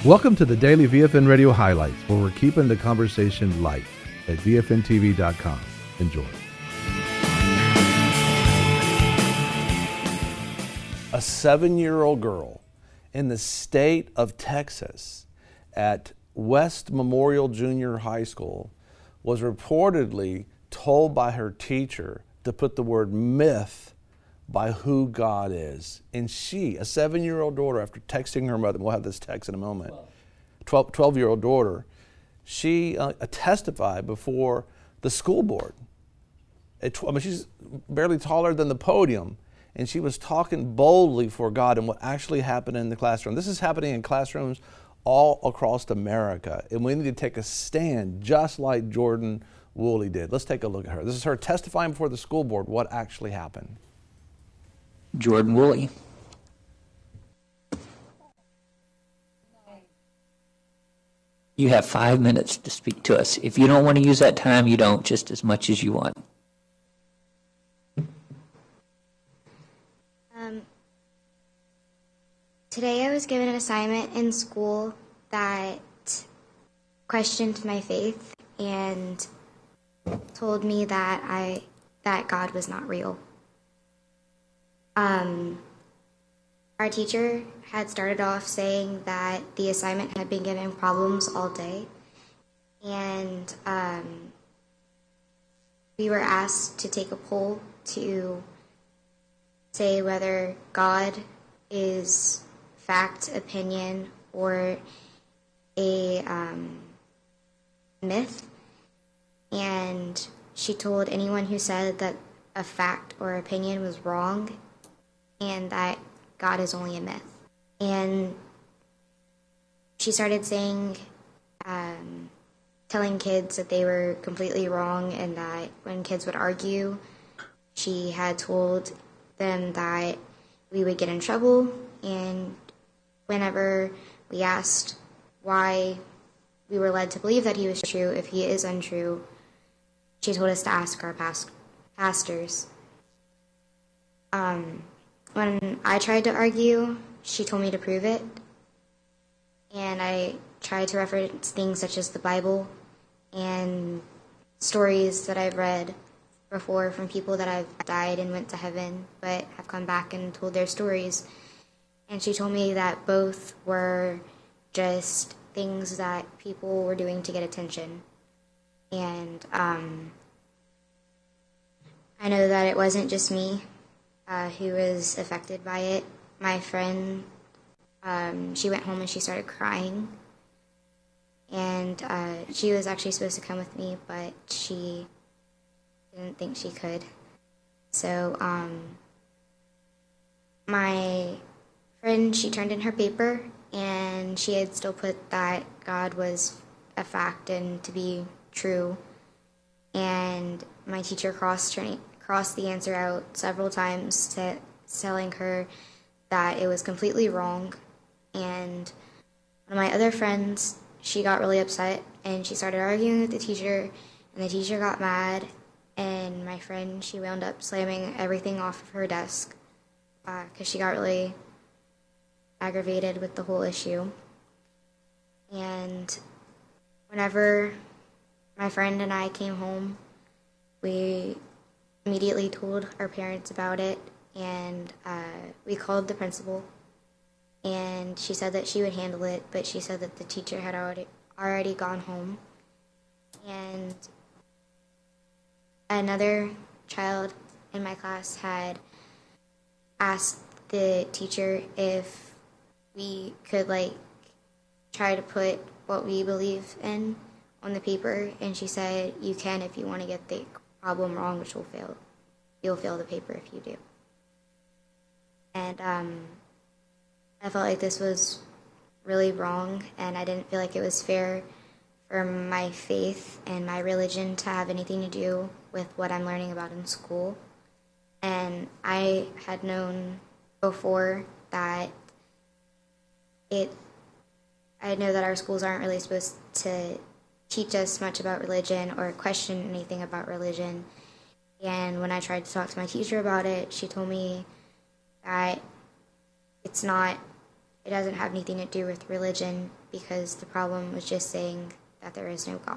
Welcome to the Daily VFN Radio Highlights, where we're keeping the conversation light at VFNTV.com. Enjoy. A 7-year-old girl in the state of Texas at West Memorial Junior High School was reportedly told by her teacher to put the word myth by who God is. And she, a 7-year-old daughter, after texting her mother, we'll have this text in a moment, 12-year-old daughter, she testified before the school board. She's barely taller than the podium, and she was talking boldly for God and what actually happened in the classroom. This is happening in classrooms all across America, and we need to take a stand just like Jordan Woolley did. Let's take a look at her. This is her testifying before the school board what actually happened. Jordan Woolley. You have 5 minutes to speak to us. If you don't want to use that time, you don't, just as much as you want. Today I was given an assignment in school that questioned my faith and told me that God was not real. Our teacher had started off saying that the assignment had been giving problems all day, and we were asked to take a poll to say whether God is fact, opinion, or a myth. And she told anyone who said that a fact or opinion was wrong and that God is only a myth. And she started saying, telling kids that they were completely wrong, and that when kids would argue, she had told them that we would get in trouble, and whenever we asked why we were led to believe that he was true, if he is untrue, she told us to ask our pastors. When I tried to argue, she told me to prove it, and I tried to reference things such as the Bible and stories that I've read before from people that have died and went to heaven but have come back and told their stories. And she told me that both were just things that people were doing to get attention. And I know that it wasn't just me who was affected by it. My friend, she went home and she started crying. And she was actually supposed to come with me, but she didn't think she could. So my friend, she turned in her paper, and she had still put that God was a fact and to be true. And my teacher crossed the answer out several times, telling her that it was completely wrong. And one of my other friends, she got really upset, and she started arguing with the teacher, and the teacher got mad, and my friend, she wound up slamming everything off of her desk because she got really aggravated with the whole issue. And whenever my friend and I came home, we immediately told our parents about it, and we called the principal, and she said that she would handle it, but she said that the teacher had already gone home. And another child in my class had asked the teacher if we could try to put what we believe in on the paper, and she said, you can if you want to get the problem wrong, which will fail. You'll fail the paper if you do. And I felt like this was really wrong, and I didn't feel like it was fair for my faith and my religion to have anything to do with what I'm learning about in school. And I had known before that I know that our schools aren't really supposed to teach us much about religion or question anything about religion. And when I tried to talk to my teacher about it, she told me that it's not it doesn't have anything to do with religion because the problem was just saying that there is no God.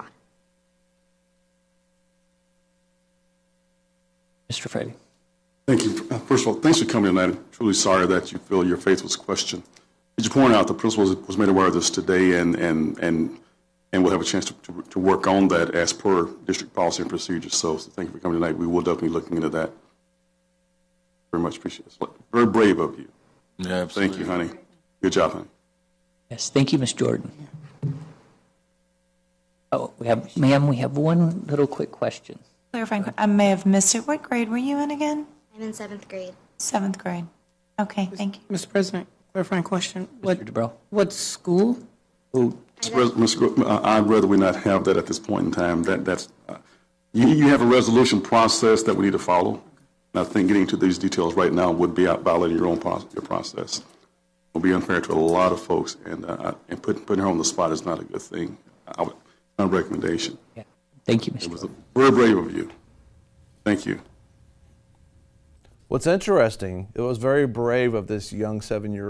Mr. Frady. Thank you. First of all, thanks for coming tonight. I'm truly sorry that you feel your faith was questioned. As you point out, the principal was made aware of this today, and we'll have a chance to work on that as per district policy and procedures. So thank you for coming tonight. We will definitely be looking into that. Very much appreciate it. Very brave of you. Yeah, absolutely. Thank you, honey. Good job, honey. Yes, thank you, Ms. Jordan. Oh, ma'am, we have one little quick question. Clarifying, I may have missed it. What grade were you in again? I'm in 7th grade. 7th grade. Okay, thank you. Mr. President, clarifying question. Mr. DeBro. What school? I'd rather we not have that at this point in time. You have a resolution process that we need to follow. And I think getting into these details right now would be violating your process. It will be unfair to a lot of folks, and putting her on the spot is not a good thing. Not a recommendation. Yeah. Thank you, Mr. It was very brave of you. Thank you. What's interesting, it was very brave of this young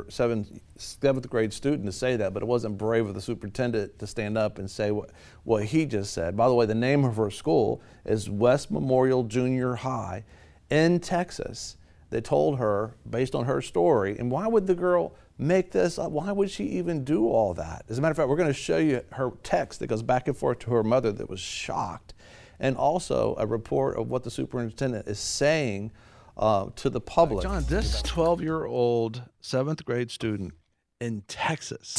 7th grade student to say that, but it wasn't brave of the superintendent to stand up and say what he just said. By the way, the name of her school is West Memorial Junior High in Texas. They told her, based on her story, and why would the girl make this up? Why would she even do all that? As a matter of fact, we're going to show you her text that goes back and forth to her mother that was shocked, and also a report of what the superintendent is saying to the public. John, this 12-year-old 7th grade student in Texas.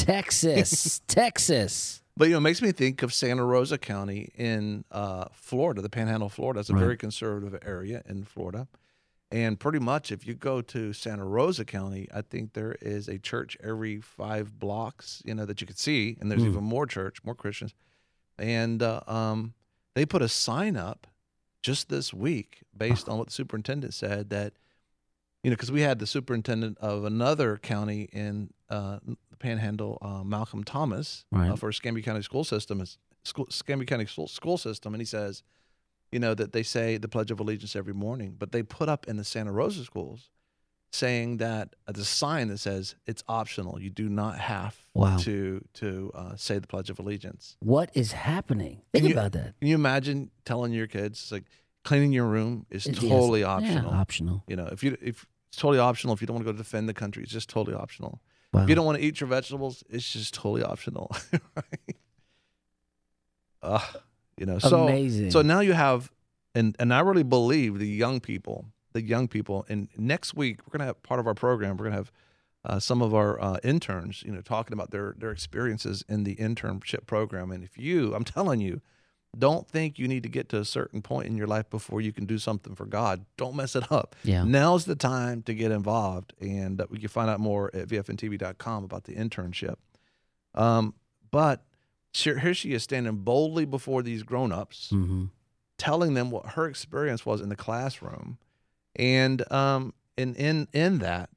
Texas. But, it makes me think of Santa Rosa County in Florida, the Panhandle, Florida. It's a very conservative area in Florida. And pretty much if you go to Santa Rosa County, I think there is a church every 5 blocks, that you could see. And there's even more Christians. And they put a sign up just this week based on what the superintendent said that, because we had the superintendent of another county in the Panhandle, Malcolm Thomas, for Escambia County school system, Escambia County school system, and he says, that they say the Pledge of Allegiance every morning, but they put up in the Santa Rosa schools saying that the sign that says it's optional. You do not have to say the Pledge of Allegiance. What is happening? Think about that. Can you imagine telling your kids, it's like cleaning your room is totally optional. Yeah, optional. If it's totally optional. If you don't want to go defend the country, it's just totally optional. Wow. If you don't want to eat your vegetables, it's just totally optional. Right? Amazing. So now you have, and I really believe the young people, and next week we're going to have part of our program. We're going to have some of our interns, talking about their experiences in the internship program. And I'm telling you, don't think you need to get to a certain point in your life before you can do something for God. Don't mess it up. Yeah. Now's the time to get involved. And we can find out more at vfntv.com about the internship. But here she is standing boldly before these grown-ups, telling them what her experience was in the classroom. And in that,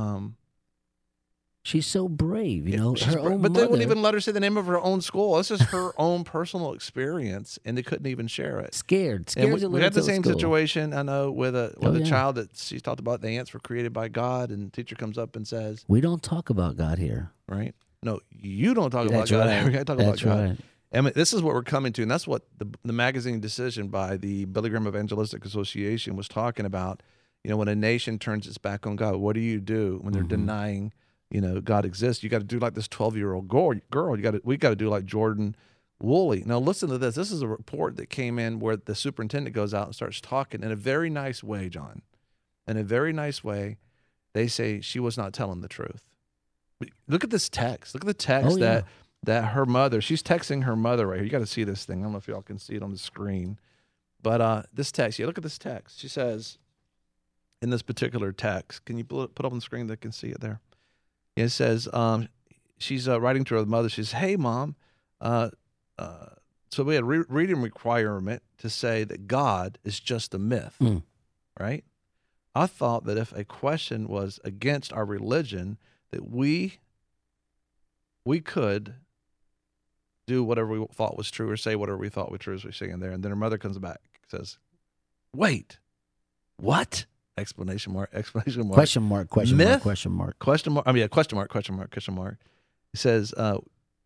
she's so brave, her own but mother. they wouldn't even let her say the name of her own school. This is her own personal experience, and they couldn't even share it. Scared. And we had the same situation, I know, with a child that she talked about. The ants were created by God, and the teacher comes up and says, "We don't talk about God here." Right? No, you don't talk about God. Right. We gotta talk about God. Right. And this is what we're coming to, and that's what the magazine decision by the Billy Graham Evangelistic Association was talking about. When a nation turns its back on God, what do you do when they're denying, God exists? You got to do like this 12-year-old girl. We got to do like Jordan Woolley. Now listen to this. This is a report that came in where the superintendent goes out and starts talking in a very nice way, John. In a very nice way, they say she was not telling the truth. Look at this text. Look at the text that her mother, she's texting her mother right here. You got to see this thing. I don't know if y'all can see it on the screen. But this text, look at this text. She says, in this particular text, can you put up on the screen that can see it there? It says, she's writing to her mother. She says, "Hey, Mom, so we had reading requirement to say that God is just a myth, right? I thought that if a question was against our religion, that we could do whatever we thought was true or say whatever we thought was true," as we're saying there. And then her mother comes back and says, "Wait, what?" Exclamation mark, exclamation mark. Question mark, question Myth? mark, question mark. Question mark. I mean, yeah, question mark, question mark, question mark. He says, and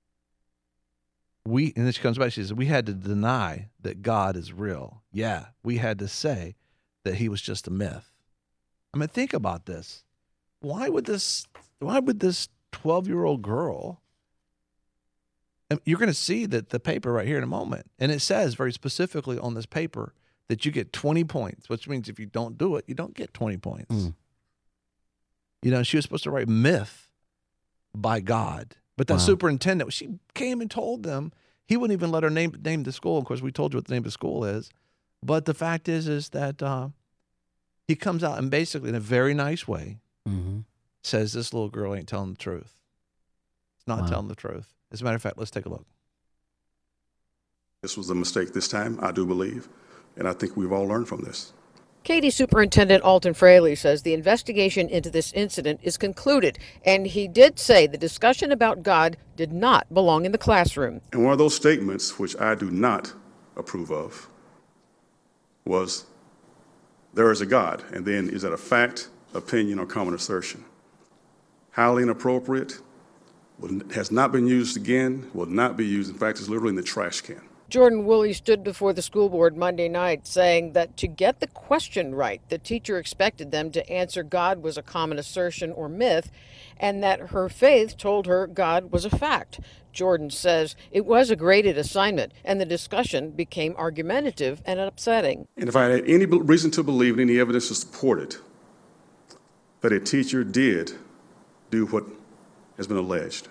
then she comes back, she says, we had to deny that God is real. Yeah, we had to say that he was just a myth. I mean, think about this. Why would this 12-year-old girl, and you're going to see that the paper right here in a moment, and it says very specifically on this paper that you get 20 points, which means if you don't do it, you don't get 20 points. You know, she was supposed to write myth by God. But that superintendent, she came and told them, he wouldn't even let her name the school. Of course, we told you what the name of the school is. But the fact is that he comes out and basically in a very nice way says this little girl ain't telling the truth. It's not telling the truth. As a matter of fact, let's take a look. This was a mistake this time, I do believe, and I think we've all learned from this. Katy Superintendent Alton Fraley says the investigation into this incident is concluded, and he did say the discussion about God did not belong in the classroom. And one of those statements, which I do not approve of, was, there is a God, and then is that a fact, opinion, or common assertion? Highly inappropriate, has not been used again, will not be used. In fact, it's literally in the trash can. Jordan Woolley stood before the school board Monday night saying that to get the question right, the teacher expected them to answer God was a common assertion or myth, and that her faith told her God was a fact. Jordan says it was a graded assignment, and the discussion became argumentative and upsetting. And if I had any reason to believe, any evidence to support it, that a teacher did do what has been alleged,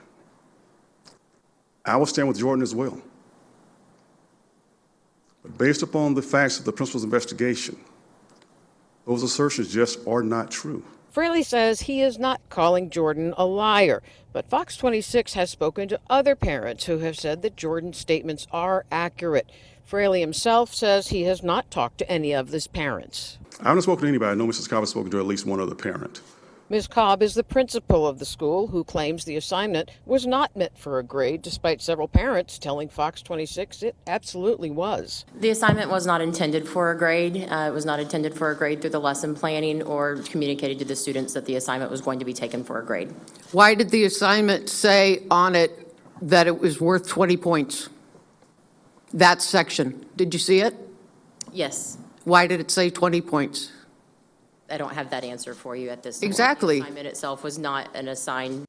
I will stand with Jordan as well. But based upon the facts of the principal's investigation, those assertions just are not true. Fraley says he is not calling Jordan a liar, but Fox 26 has spoken to other parents who have said that Jordan's statements are accurate. Fraley himself says he has not talked to any of his parents. I haven't spoken to anybody. I know Mrs. Cobb has spoken to at least one other parent. Ms. Cobb is the principal of the school who claims the assignment was not meant for a grade, despite several parents telling Fox 26 it absolutely was. The assignment was not intended for a grade. It was not intended for a grade through the lesson planning or communicated to the students that the assignment was going to be taken for a grade. Why did the assignment say on it that it was worth 20 points? That section. Did you see it? Yes. Why did it say 20 points? I don't have that answer for you at this point. Exactly. The assignment itself was not an assigned.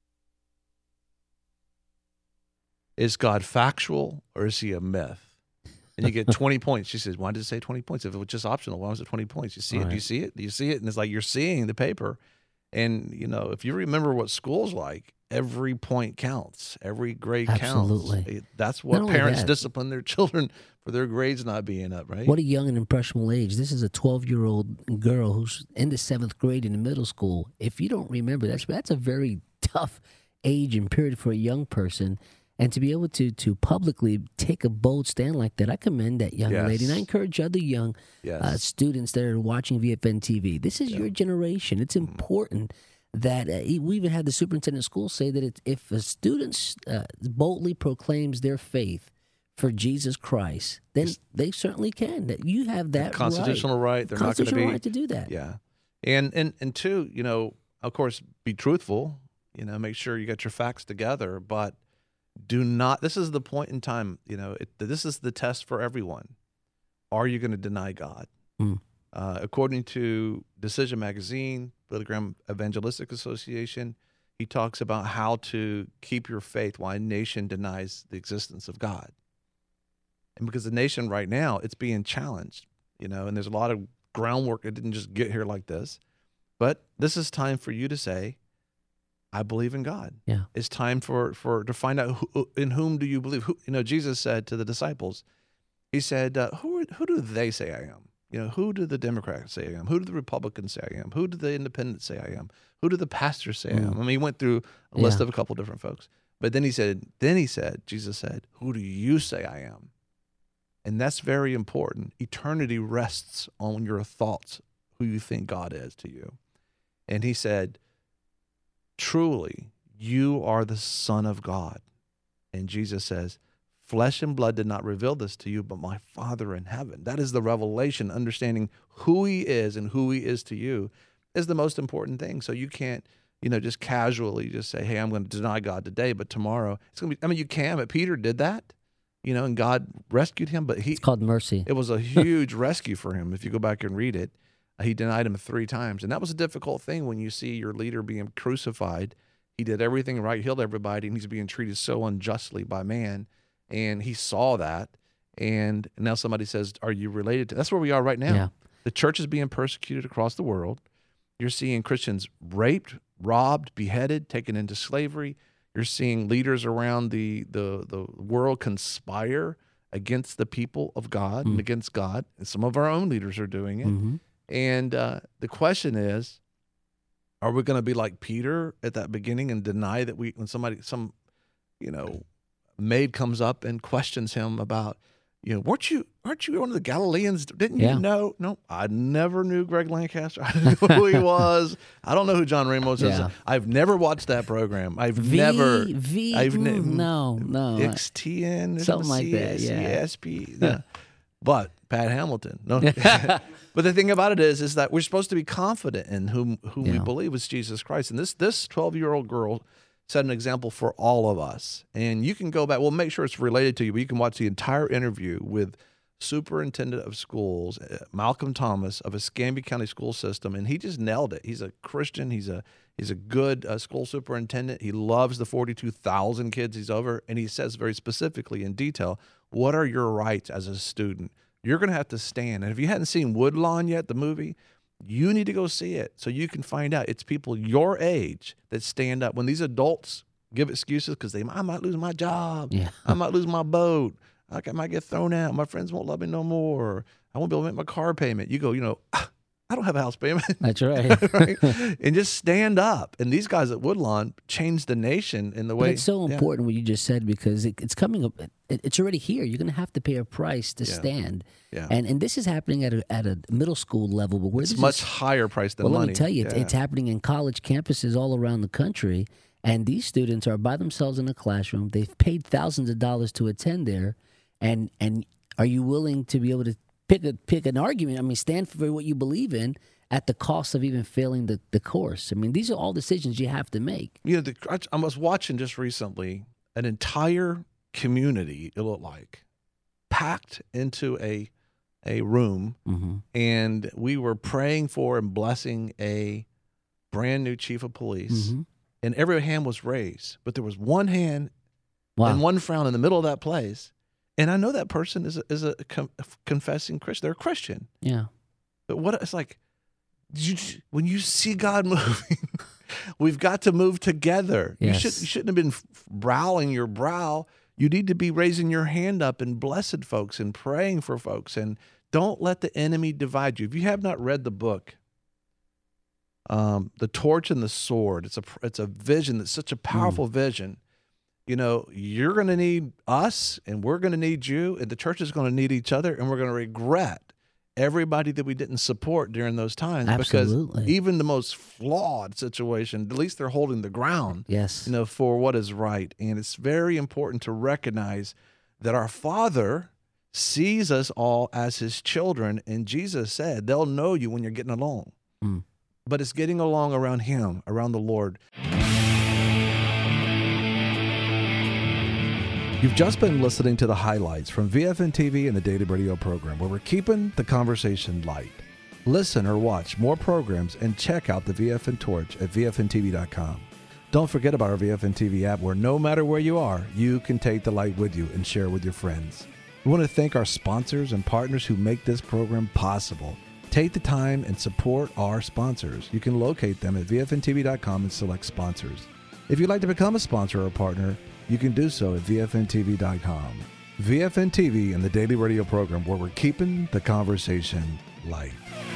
Is God factual or is he a myth? And you get 20 points. She says, why did it say 20 points? If it was just optional, why was it 20 points? You see it? Do you see it? Do you see it? And it's like you're seeing the paper. And, you know, if you remember what school's like, every point counts. Every grade Absolutely. counts. That's what parents discipline their children for their grades not being up, right? What a young and impressionable age. This is a 12-year-old girl who's in the 7th grade in the middle school. If you don't remember, that's a very tough age and period for a young person. And to be able to publicly take a bold stand like that, I commend that young lady. And I encourage other young students that are watching VFN TV. This is your generation. It's important that we even had the superintendent of schools say that if a student boldly proclaims their faith for Jesus Christ, then they certainly can. That you have that constitutional right. They're not going to be right to do that. Yeah, and two, you know, of course, be truthful. You know, make sure you get your facts together, but do not. This is the point in time. You know, this is the test for everyone. Are you going to deny God? According to Decision Magazine, Billy Graham Evangelistic Association, he talks about how to keep your faith while a nation denies the existence of God. And because the nation right now, it's being challenged, you know, and there's a lot of groundwork. It didn't just get here like this. But this is time for you to say, I believe in God. Yeah. It's time to find out in whom do you believe. You know, Jesus said to the disciples, he said, who do they say I am? You know, who do the Democrats say I am? Who do the Republicans say I am? Who do the Independents say I am? Who do the pastors say I am? I mean, he went through a list of a couple different folks. But then he said, Jesus said, who do you say I am? And that's very important. Eternity rests on your thoughts, who you think God is to you. And he said, truly, you are the Son of God. And Jesus says, Flesh and blood did not reveal this to you, but my Father in heaven. That is the revelation. Understanding who he is and who he is to you is the most important thing. So you can't, just casually just say, hey, I'm going to deny God today, but tomorrow it's going to be, you can, but Peter did that, and God rescued him, but it's called mercy. It was a huge rescue for him. If you go back and read it, he denied him 3 times. And that was a difficult thing when you see your leader being crucified. He did everything right, healed everybody, and he's being treated so unjustly by man. And he saw that. And now somebody says, are you related to? That's where we are right now. Yeah. The church is being persecuted across the world. You're seeing Christians raped, robbed, beheaded, taken into slavery. You're seeing leaders around the world conspire against the people of God and against God. And some of our own leaders are doing it. Mm-hmm. And the question is, are we going to be like Peter at that beginning and deny that when some maid comes up and questions him about, aren't you one of the Galileans? Didn't you know? No, I never knew Greg Lancaster. I didn't know who he was. I don't know who John Ramos is. I've never watched that program. No. XTN, something like that. Yeah. CSP. Yeah. But Pat Hamilton. No. But the thing about it is that we're supposed to be confident in whom we believe is Jesus Christ. And this 12-year-old girl set an example for all of us. And you can go back. We'll make sure it's related to you, but you can watch the entire interview with Superintendent of Schools, Malcolm Thomas of Escambia County School System, and he just nailed it. He's a Christian. He's a good school superintendent. He loves the 42,000 kids he's over, and he says very specifically in detail, what are your rights as a student? You're going to have to stand. And if you hadn't seen Woodlawn yet, the movie, you need to go see it so you can find out. It's people your age that stand up. When these adults give excuses because I might lose my job, I might lose my boat, I might get thrown out, my friends won't love me no more, I won't be able to make my car payment. You go, I don't have a house payment. That's right. Right? And just stand up. And these guys at Woodlawn changed the nation in the way. But it's so important what you just said because it's coming up. It's already here. You're going to have to pay a price to stand. Yeah. And this is happening at a middle school level. But where it's much higher price than money. Let me tell you, it's happening in college campuses all around the country. And these students are by themselves in a classroom. They've paid thousands of dollars to attend there. And are you willing to be able to pick an argument? I mean, stand for what you believe in at the cost of even failing the course. I mean, these are all decisions you have to make. I was watching just recently an entire community, it looked like, packed into a room, and we were praying for and blessing a brand new chief of police, and every hand was raised, but there was one hand and one frown in the middle of that place. And I know that person is a confessing Christian. They're a Christian. Yeah. But it's like, when you see God moving, we've got to move together. Yes. You shouldn't have been browing your brow. You need to be raising your hand up and blessed folks and praying for folks. And don't let the enemy divide you. If you have not read the book, The Torch and the Sword, it's a vision that's such a powerful vision. You're going to need us, and we're going to need you, and the church is going to need each other, and we're going to regret everybody that we didn't support during those times. Absolutely. Because even the most flawed situation, at least they're holding the ground, for what is right. And it's very important to recognize that our Father sees us all as his children, and Jesus said, they'll know you when you're getting along. But it's getting along around him, around the Lord. You've just been listening to the highlights from VFN TV and the Daily Radio program, where we're keeping the conversation light. Listen or watch more programs and check out the VFN Torch at VFNTV.com. Don't forget about our VFN TV app, where no matter where you are, you can take the light with you and share with your friends. We want to thank our sponsors and partners who make this program possible. Take the time and support our sponsors. You can locate them at VFNTV.com and select sponsors. If you'd like to become a sponsor or partner, you can do so at VFNTV.com. VFN TV and the Daily Radio program, where we're keeping the conversation light.